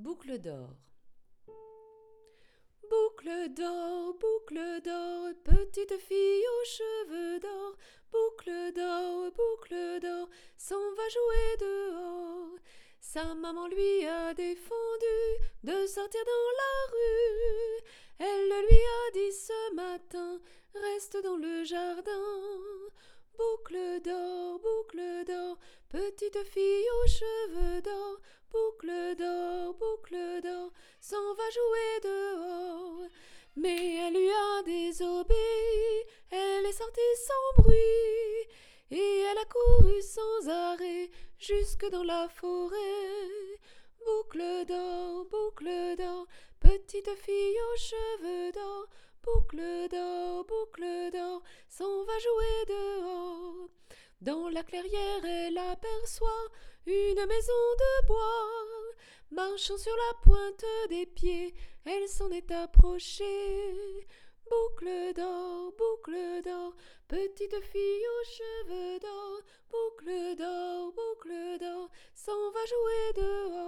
Boucle d'or. Boucle d'or, petite fille aux cheveux d'or. Boucle d'or, s'en va jouer dehors. Sa maman lui a défendu de sortir dans la rue. Elle lui a dit ce matin, reste dans le jardin. Boucle d'or, petite fille aux cheveux d'or. Boucle d'or, s'en va jouer dehors. Mais elle lui a désobéi, elle est sortie sans bruit, et elle a couru sans arrêt jusque dans la forêt. Boucle d'or, petite fille aux cheveux d'or. Boucle d'or, s'en va jouer dehors. Dans la clairière, elle aperçoit une maison de bois. Marchant sur la pointe des pieds, elle s'en est approchée. Boucle d'or, petite fille aux cheveux d'or. Boucle d'or, s'en va jouer dehors.